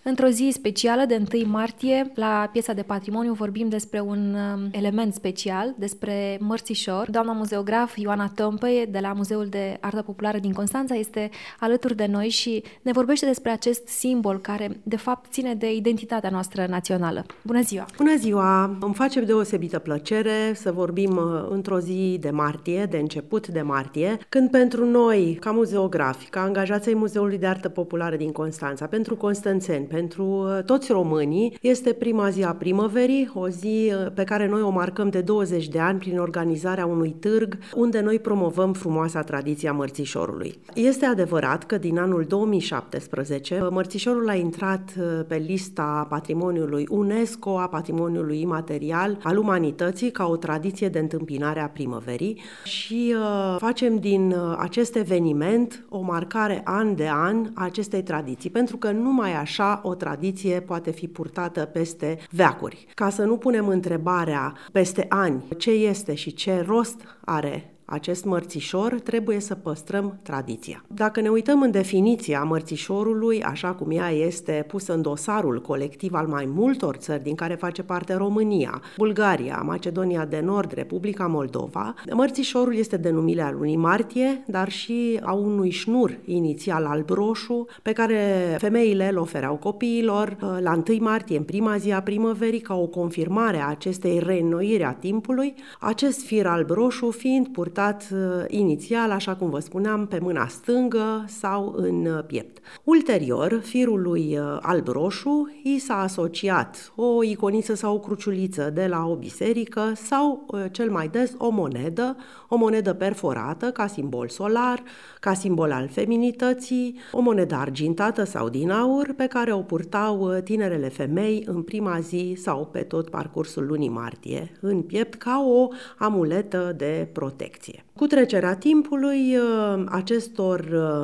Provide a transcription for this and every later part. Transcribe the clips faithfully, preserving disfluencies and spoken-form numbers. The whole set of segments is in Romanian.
Într-o zi specială de întâi martie, la piesa de patrimoniu vorbim despre un element special, despre mărțișor. Doamna muzeograf Ioana Tămpăie de la Muzeul de Artă Populară din Constanța este alături de noi și ne vorbește despre acest simbol care, de fapt, ține de identitatea noastră națională. Bună ziua! Bună ziua! Îmi face deosebită plăcere să vorbim într-o zi de martie, de început de martie, când pentru noi, ca muzeografi, ca angajații Muzeului de Artă Populară din Constanța, pentru constanțeni, pentru toți românii, este prima zi a primăverii, o zi pe care noi o marcăm de douăzeci de ani prin organizarea unui târg unde noi promovăm frumoasa tradiție a mărțișorului. Este adevărat că din anul două mii șaptesprezece mărțișorul a intrat pe lista patrimoniului UNESCO, a patrimoniului imaterial al umanității, ca o tradiție de întâmpinare a primăverii și uh, facem din acest eveniment o marcare an de an a acestei tradiții, pentru că numai așa o tradiție poate fi purtată peste veacuri. Ca să nu punem întrebarea peste ani ce este și ce rost are acest mărțișor, trebuie să păstrăm tradiția. Dacă ne uităm în definiția mărțișorului, așa cum ea este pusă în dosarul colectiv al mai multor țări din care face parte România, Bulgaria, Macedonia de Nord, Republica Moldova, mărțișorul este denumirea lunii martie, dar și a unui șnur inițial alb-roșu pe care femeile îl ofereau copiilor la întâi martie, în prima zi a primăverii, ca o confirmare a acestei reînnoiri a timpului, acest fir alb-roșu fiind purtat inițial, așa cum vă spuneam, pe mâna stângă sau în piept. Ulterior, firului alb-roșu i s-a asociat o iconiță sau o cruciuliță de la o biserică sau, cel mai des, o monedă, o monedă perforată ca simbol solar, ca simbol al feminității, o monedă argintată sau din aur pe care o purtau tinerele femei în prima zi sau pe tot parcursul lunii martie, în piept, ca o amuletă de protecție. Cu trecerea timpului, acestor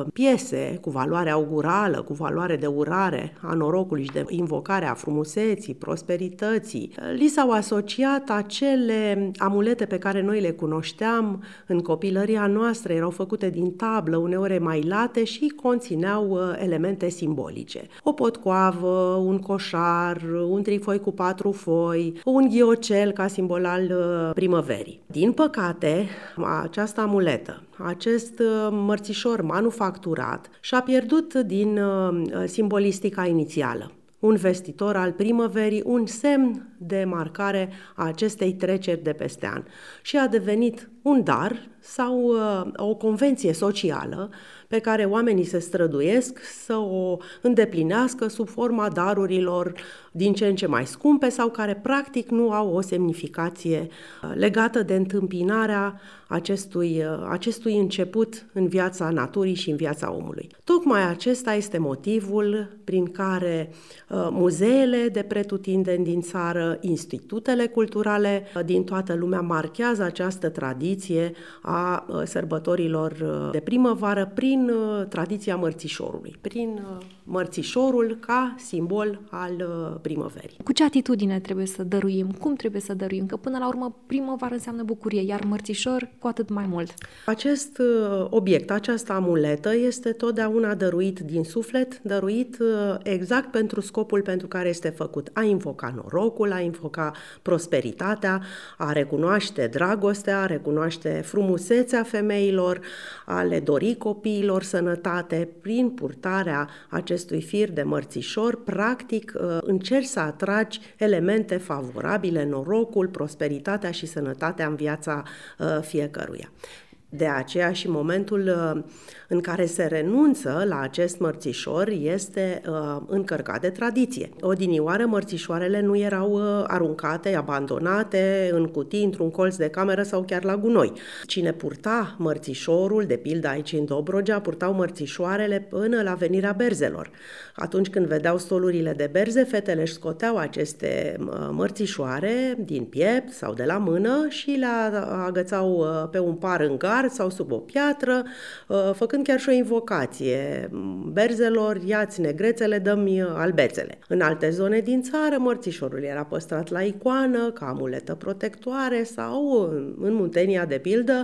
piese cu valoare augurală, cu valoare de urare a norocului și de invocare a frumuseții, prosperității, li s-au asociat acele amulete pe care noi le cunoșteam în copilăria noastră, erau făcute din tablă, uneori mai late și conțineau elemente simbolice. O potcoavă, un coșar, un trifoi cu patru foi, un ghiocel ca simbol al primăverii. Din păcate, această amuletă, acest mărțișor manufacturat și-a pierdut din simbolistica inițială. Un vestitor al primăverii, un semn de marcare a acestei treceri de peste an și a devenit un dar sau uh, o convenție socială pe care oamenii se străduiesc să o îndeplinească sub forma darurilor din ce în ce mai scumpe sau care practic nu au o semnificație legată de întâmpinarea acestui, acestui început în viața naturii și în viața omului. Tocmai acesta este motivul prin care uh, muzeele de pretutindeni din țară, institutele culturale din toată lumea marchează această tradiție a uh, sărbătorilor de primăvară prin uh, tradiția mărțișorului, prin uh, mărțișorul ca simbol al uh, primăverii. Cu ce atitudine trebuie să dăruim? Cum trebuie să dăruim? Că până la urmă primăvară înseamnă bucurie, iar mărțișor cu atât mai mult. Acest uh, obiect, această amuletă este totdeauna dăruit din suflet, dăruit uh, exact pentru scopul pentru care este făcut. A invoca norocul, a invoca prosperitatea, a recunoaște dragostea, a recunoaște frumusețea femeilor, a le dori copiilor sănătate. Prin purtarea acestui fir de mărțișor, practic uh, încerci să atragi elemente favorabile, norocul, prosperitatea și sănătatea în viața uh, fiecăruia. De aceea și momentul în care se renunță la acest mărțișor este uh, încărcat de tradiție. Odinioară mărțișoarele nu erau uh, aruncate, abandonate în cutii, într-un colț de cameră sau chiar la gunoi. Cine purta mărțișorul, de pildă aici în Dobrogea, purtau mărțișoarele până la venirea berzelor. Atunci când vedeau stolurile de berze, fetele își scoteau aceste mărțișoare din piept sau de la mână și le agățau pe un par în gard sau sub o piatră, făcând chiar și o invocație. Berzelor, ia-ți negrețele, dă-mi albețele. În alte zone din țară, mărțișorul era păstrat la icoană, ca amuletă protectoare sau, în Muntenia, de pildă,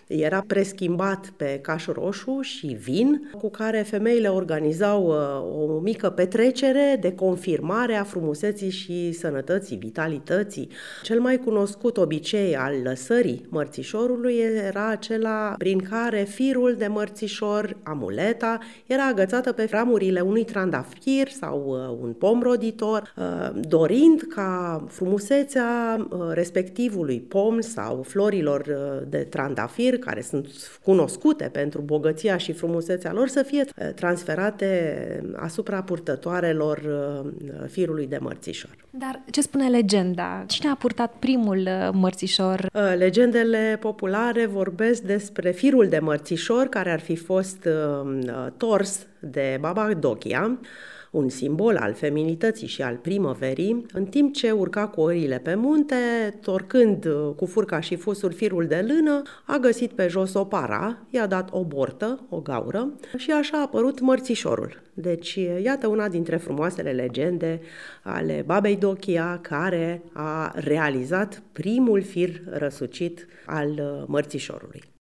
Era preschimbat pe caș roșu și vin, cu care femeile organizau o mică petrecere de confirmare a frumuseții și sănătății, vitalității. Cel mai cunoscut obicei al lăsării mărțișorului era acela prin care firul de mărțișor, amuleta, era agățată pe ramurile unui trandafir sau un pom roditor, dorind ca frumusețea respectivului pom sau florilor de trandafir, care sunt cunoscute pentru bogăția și frumusețea lor, să fie transferate asupra purtătoarelor firului de mărțișor. Dar ce spune legenda? Cine a purtat primul mărțișor? Legendele populare vorbesc despre firul de mărțișor care ar fi fost tors de Baba Dochia, un simbol al feminității și al primăverii, în timp ce urca cu oile pe munte, torcând cu furca și fusul firul de lână, a găsit pe jos o para, i-a dat o bortă, o gaură, și așa a apărut mărțișorul. Deci, iată una dintre frumoasele legende ale Babei Dochia, care a realizat primul fir răsucit al mărțișorului.